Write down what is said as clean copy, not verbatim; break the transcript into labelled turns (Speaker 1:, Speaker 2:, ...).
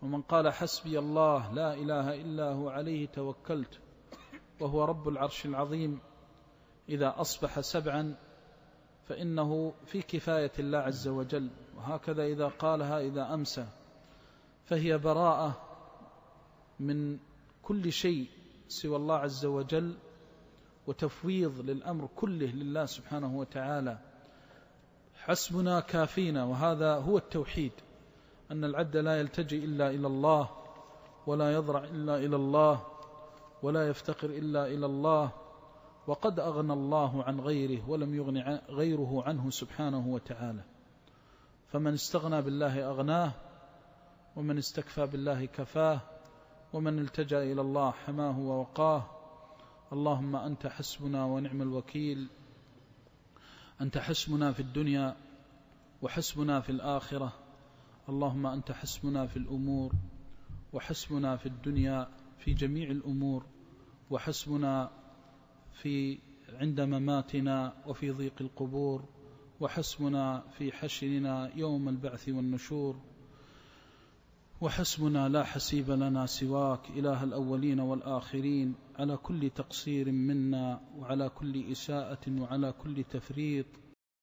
Speaker 1: ومن قال حسبي الله لا إله إلا هو عليه توكلت وهو رب العرش العظيم إذا أصبح 7 فإنه في كفاية الله عز وجل. وهكذا إذا قالها إذا أمسى فهي براءة من كل شيء سوى الله عز وجل، وتفويض للأمر كله لله سبحانه وتعالى. حسبنا كافينا، وهذا هو التوحيد، أن العبد لا يلتجئ إلا إلى الله، ولا يضرع إلا إلى الله، ولا يفتقر إلا إلى الله، وقد أغنى الله عن غيره ولم يغن غيره عنه سبحانه وتعالى. فمن استغنى بالله أغناه، ومن استكفى بالله كفاه، ومن التجأ إلى الله حماه ووقاه. اللهم أنت حسبنا ونعم الوكيل، أنت حسبنا في الدنيا وحسبنا في الآخرة. اللهم أنت حسبنا في الأمور، وحسبنا في الدنيا في جميع الأمور، وحسبنا في عند مماتنا وفي ضيق القبور، وحسبنا في حشرنا يوم البعث والنشور، وحسبنا لا حسيب لنا سواك إله الأولين والآخرين، على كل تقصير منا، وعلى كل إساءة، وعلى كل تفريط.